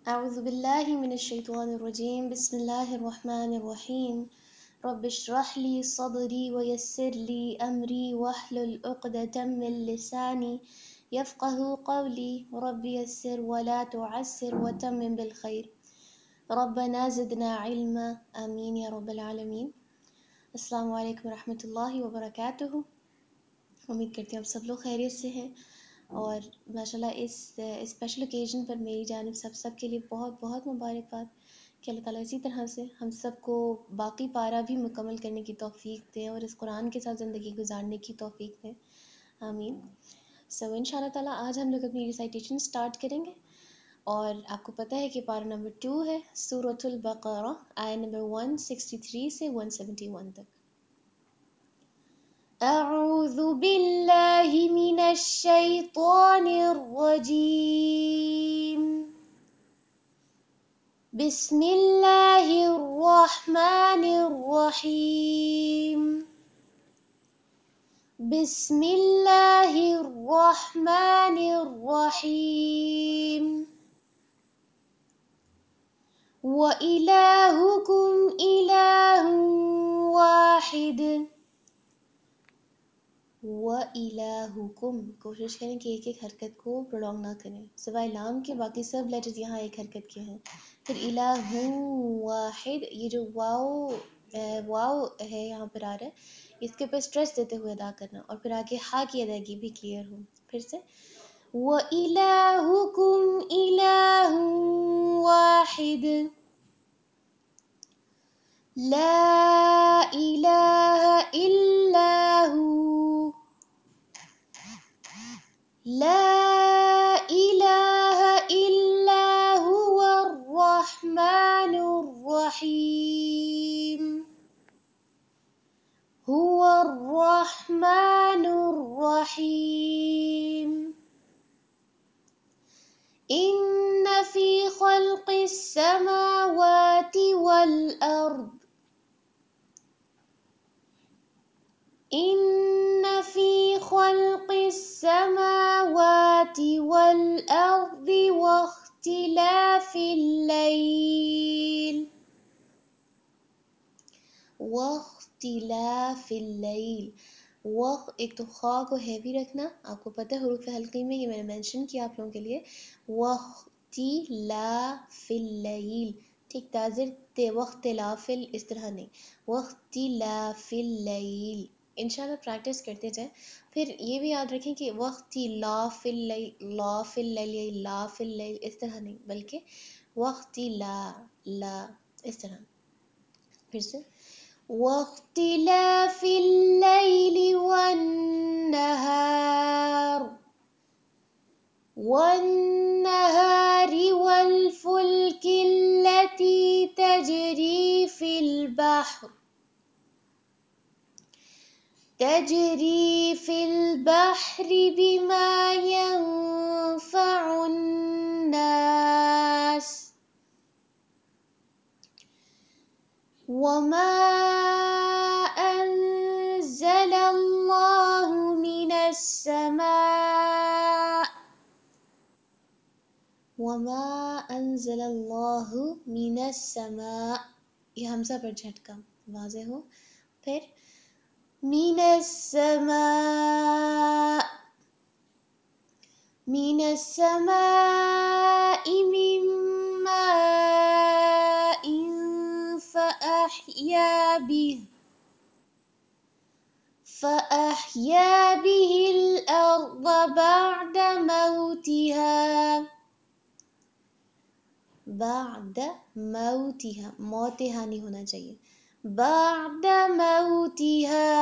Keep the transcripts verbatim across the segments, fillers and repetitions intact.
أعوذ بالله من الشيطان الرجيم بسم الله الرحمن الرحيم رب اشرح لي صدري ويسر لي أمري واحلل عقدة من لساني يفقه قولي رب يسر ولا تعسر وتمم بالخير ربنا زدنا علما آمين يا رب العالمين. السلام علیکم ورحمۃ اللہ وبرکاتہ. امید کرتی ہوں آپ سب لوگ خیریت سے ہیں، اور ماشاءاللہ اس اسپیشل اوکیزن پر میری جانب سب سب کے لیے بہت بہت مبارکباد کہ اللہ تعالیٰ اسی طرح سے ہم سب کو باقی پارہ بھی مکمل کرنے کی توفیق دیں اور اس قرآن کے ساتھ زندگی گزارنے کی توفیق دیں، آمین. سو ان شاء اللہ تعالیٰ آج ہم لوگ اپنی ریسائٹیشن سٹارٹ کریں گے، اور آپ کو پتہ ہے کہ پارہ نمبر ٹو ہے سورۃ البقرہ، آیہ نمبر ون سکسٹی تھری سے ون سیونٹی ون تک. اعوذ باللہ من الشیطان الرجیم، بسم اللہ الرحمن الرحیم، بسم اللہ الرحمن الرحیم. وَإِلَٰهُكُمْ إِلَٰهٌ وَاحِدٌ. وَإِلَٰهُكُمْ، کوشش کریں کہ ایک ایک حرکت کو پرولونگ نہ کریں، سوائے لام کے باقی سب لیٹرز یہاں ایک حرکت کے ہیں. پھر الہ واحد، یہ جو واو واو ہے یہاں پر آ رہا ہے، اس کے اوپر اسٹریس دیتے ہوئے ادا کرنا، اور پھر آگے ہا کی ادائیگی بھی کلیئر ہو. پھر سے وَإِلَٰهُكُمْ إِلَٰهٌ وَاحِدٌ لَا إِلَٰهَ إِلَّا هُوَ لا إله إلا هو الرحمن الرحيم هو الرحمن الرحيم. إن في خلق السماوات والأرض إن في خلق السماوات والأرض واختلاف الليل واختلاف اللیل. وق ایک تو خا کو ہیوی رکھنا، آپ کو پتہ ہے حروف حلقی میں، یہ میں نے مینشن کیا آپ لوگوں کے لیے. واختلاف اللیل، ٹھیک، تاظر تے واختلاف ال اس طرح نہیں، واختلاف اللیل. انشاءاللہ پریکٹس کرتے جائیں. پھر یہ بھی یاد رکھیں کہ واختلاف اللیل، لاف اللیل، لاف اللیل اس طرح نہیں، بلکہ واختلا لا اس طرح. پھر سے واختلاف اللیل والنہار والنہار والفلک التي تجری فی البحر تجری فی البحر بما ينفع الناس وما أنزل الله من السماء وما أنزل الله من السماء، یہ حمزہ پر جھٹکا واضح ہو. پھر من السماء من السماء من ماء فأحيا به فأحيا به الأرض بعد موتها بعد موتها، موتها نہیں ہونا چاہیے، بعد موتها.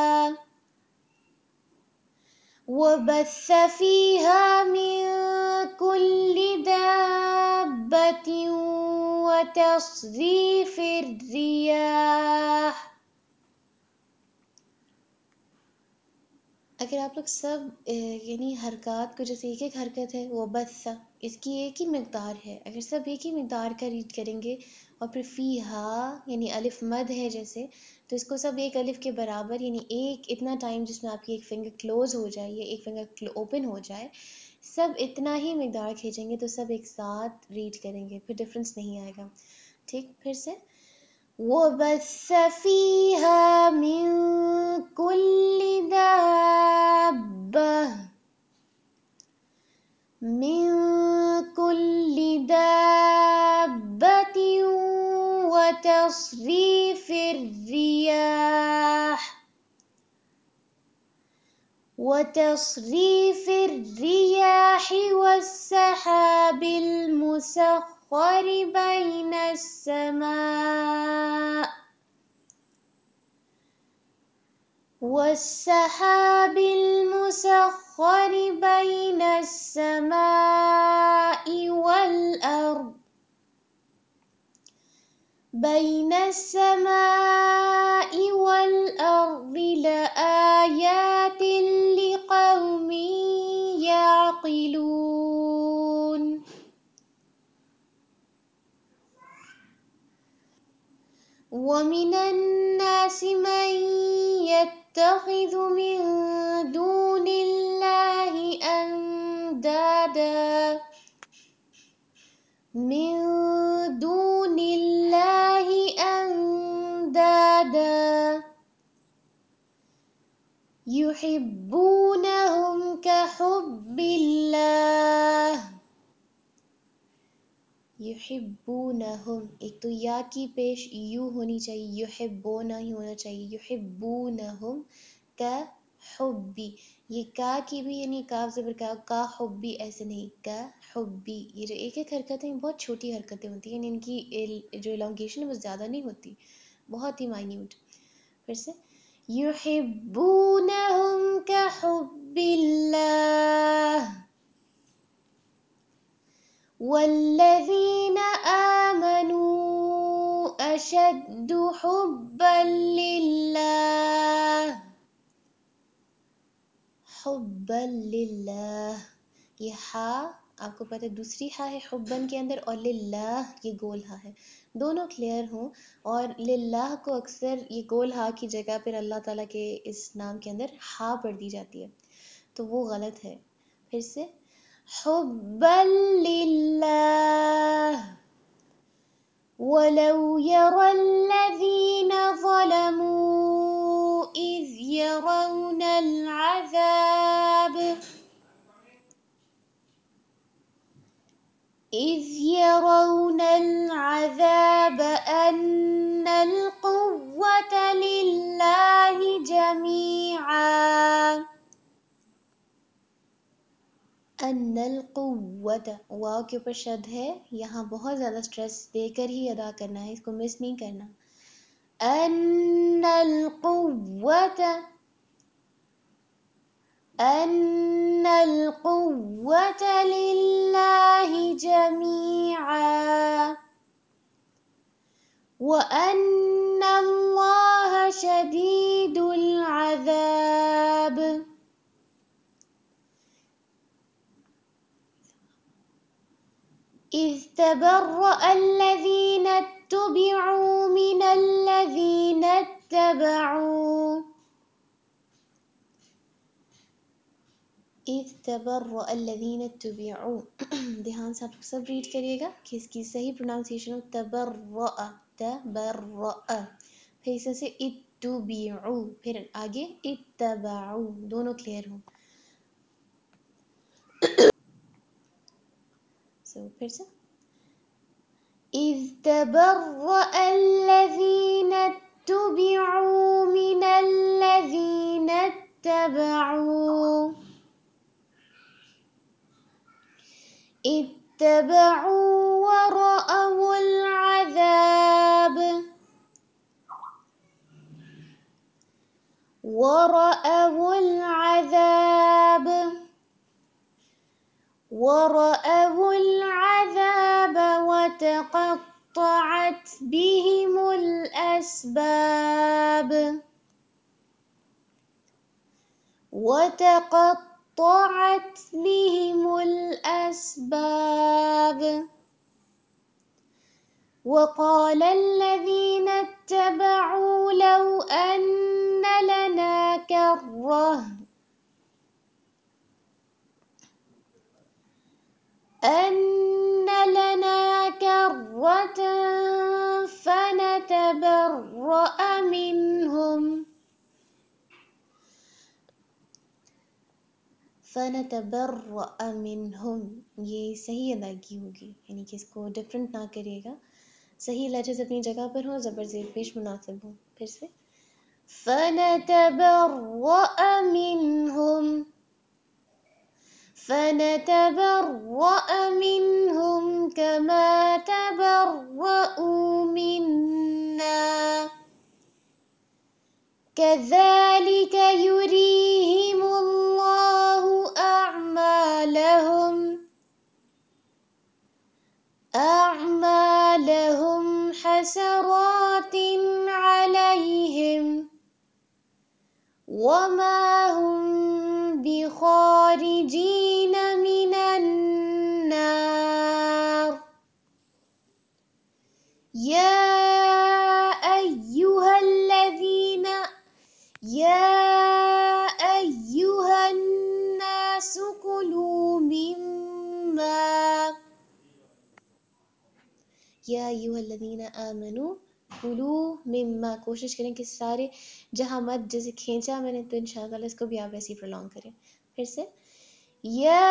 وبث فيها من كل دابة وتصريف الرياح. اگر آپ لوگ سب یعنی حرکات کو، جیسے ایک ایک حرکت ہے وہ بث، اس کی ایک ہی مقدار ہے، اگر سب ایک ہی مقدار کا ریڈ کریں گے، اور پھر فیہا یعنی الف مد ہے جیسے، تو اس کو سب ایک الف کے برابر، یعنی ایک اتنا ٹائم جس میں آپ کی ایک فنگر کلوز ہو جائے یا ایک فنگر اوپن ہو جائے، سب اتنا ہی مقدار کھینچیں گے تو سب ایک ساتھ ریڈ کریں گے، پھر ڈفرینس نہیں آئے گا. ٹھیک، پھر سے وَبَثَّ فِيهَا مِن كُلِّ دَابَّةٍ مِن كُلِّ دَابَّةٍ وَتَصْرِيفِ الرِّيَاحِ وتصريف الرياح والسحاب المسخر بين السماء والسحاب المسخر بين السماء والأرض بين السماء والأرض لآيات لقوم يعقلون. ومن الناس من يتخذ من دون الله أندادا من دون الله أندادا يحبونهم كحب الله. یحبونہم، ایک تو یا کی پیش یو ہونی چاہیے، یحبونا ہی ہونا چاہیے، یحبونہم کا حبی. یہ کا کی بھی یعنی کاف زبر کا کا حبی ایسے نہیں، کا حبی. یہ جو ایک ایک حرکت ہیں بہت چھوٹی حرکتیں ہوتی ہیں، یعنی ان کی جو الانگیشن ہے وہ زیادہ نہیں ہوتی، بہت ہی مائنیوٹ. پھر سے یحبونہم کا حب اللہ والذین آمنوا اشد حبا للہ. حبا للہ، یہ ہا آپ کو پتہ ہے دوسری ہا ہے حبن کے اندر، اور للہ یہ گول ہا ہے. دونوں کلیئر ہوں، اور للہ کو اکثر یہ گول ہا کی جگہ پر اللہ تعالیٰ کے اس نام کے اندر ہا پڑھ دی جاتی ہے، تو وہ غلط ہے. پھر سے حبا للہ وَلَوْ يَرَى الَّذِينَ ظَلَمُوا إِذْ يَرَوْنَ الْعَذَابَ إِذْ يَرَوْنَ الْعَذَابَ أَنَّ الْقُوَّةَ لِلَّهِ جَمِيعًا. ان القوت، واو کے اوپر شد ہے، یہاں بہت زیادہ سٹریس دے کر ہی ادا کرنا ہے، اس کو مس نہیں کرنا. ان القوت ان القوت للہ جمیعا وان اللہ شدید العذاب. إذ تبرأ الذين اتبعوا من الذين اتبعوا إذ تبرأ الذين اتبعوا. دھیان سے آپ سب ریڈ کریے گا کہ اس کی صحیح پروناؤنسیشن ہو تبرأ، تبرأ. پھر اسے سے اتبعوا، پھر آگے اتبعوا، دونوں کلیئر ہوں. سو پھر سے إذ تبرأ الذين اتبعوا من الذين اتبعوا اتبعوا ورأوا العذاب ورأوا العذاب ورأوا العذاب وتقطعت بهم الأسباب وتقطعت بهم الأسباب. وقال الذين اتبعوا لو أن لنا كرة أن لنا كرة فنتبرأ منهم فنتبرأ منهم. یہ صحیح ادائیگی ہوگی، یعنی کہ اس کو ڈفرینٹ نہ کریے گا، صحیح لہجز اپنی جگہ پر ہوں، زبر زیر پیش مناسب ہوں. پھر سے فنتبرأ منهم فنتبرأ منهم كما تبرؤوا منا كذلك يريهم الله أعمالهم أعمالهم حسرات عليهم وما هم بخارجين من النار. يا أيها الذين يا أيها الناس كلوا مما یا ایھا الذین آمنوا کلوا مما. کوشش کریں کہ سارے جہاں مد جیسے کھینچا میں نے تو انشاءاللہ اس کو بھی آپ ایسے ہی پرولونگ کریں. پھر سے یا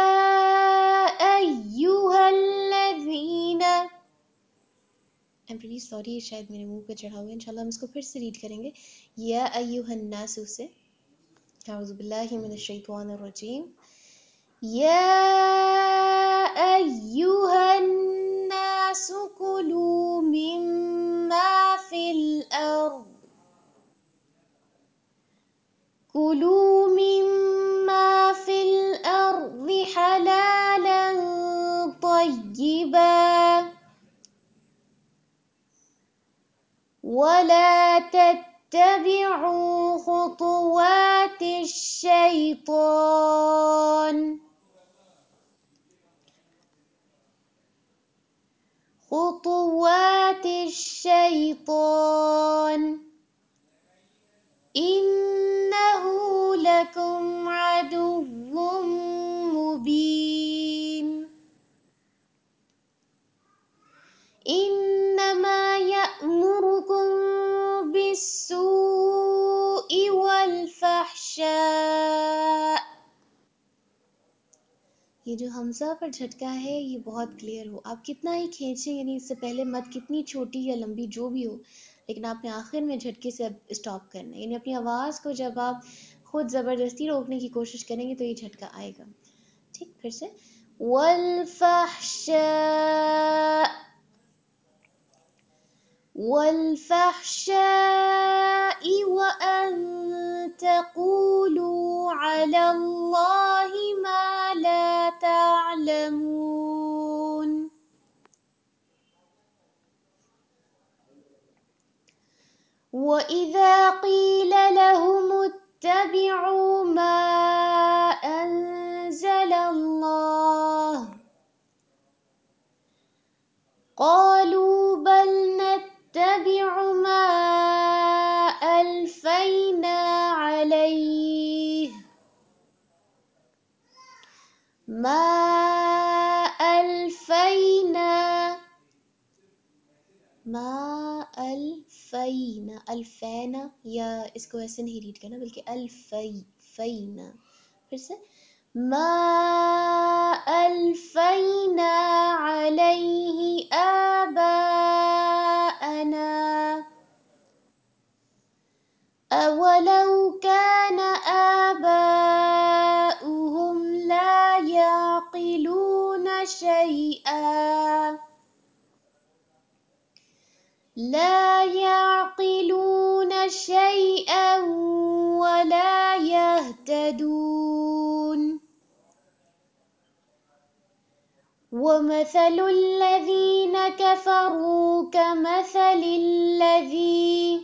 ایھا الذین، I'm really sorry شاید میرے منہ پہ چڑھا ہوا ہے، انشاءاللہ ہم اس کو پھر سے ریڈ کریں گے. یا ایھا الناس سے اعوذ باللہ من الشیطان الرجیم. یا ایھا الناس کلوا مما فی الارض کلوا مما فی الارض حلالا طیبا ولا تتبعوا خطوات الشیطان خطوات الشیطان إنه لكم عدو مبين. إنما يأمركم بالسوء والفحشاء. یہ جو حمزہ پر جھٹکا ہے یہ بہت کلیئر ہو، آپ کتنا ہی کھینچیں، یعنی اس سے پہلے مد کتنی چھوٹی یا لمبی جو بھی ہو، لیکن آپ نے آخر میں جھٹکے سے اب اسٹاپ کرنا ہے. یعنی اپنی آواز کو جب آپ خود زبردستی روکنے کی کوشش کریں گے تو یہ جھٹکا آئے گا. ٹھیک، پھر سے والفحشاء والفحشاء وأن تقولوا على الله ما لا تعلمون. وإذا قيل لهم اتبعوا ما أنزل الله قالوا بل نتبع ما ألفينا عليه ما ألفينا ما الفینا الفینا، یا اس کو ایسے نہیں ریڈ کرنا بلکہ الفی فینا. پھر سے ما الفینا علیہ آباءنا اولو کان آباؤہم لا یعقلون شیئا لا يعقلون شيئا ولا يهتدون. ومثل الذين كفروا كمثل الذي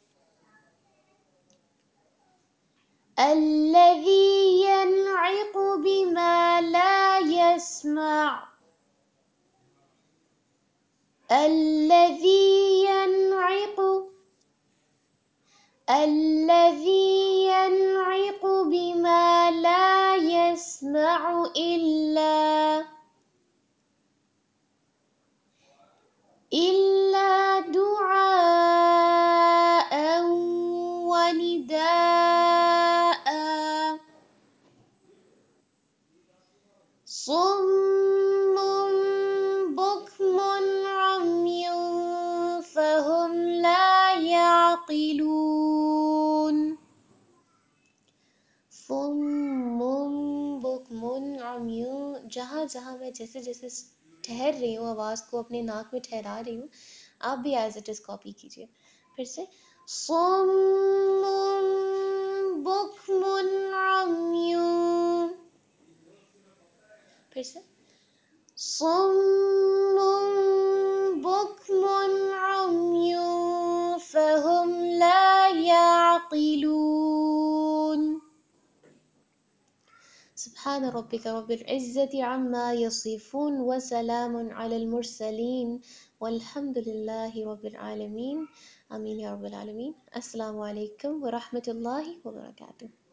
الذي ينعق بما لا يسمع الذي ينعق الذي ينعق بما لا يسمع إلا يعقلون. صم بکم عمی، جہاں جہاں میں جیسے جیسے ٹھہر رہی ہوں آواز کو اپنے ناک میں ٹھہرا رہی ہوں، آپ بھی ایز اٹ از کاپی کیجیے. پھر سے صم بکم عمی، پھر سے صم بکم عمی فهم لا يعقلون. سبحان ربك رب العزة عما يصفون وسلام على المرسلين والحمد لله رب العالمين. آمين يا رب العالمين. السلام علیکم ورحمۃ اللہ وبرکاتہ.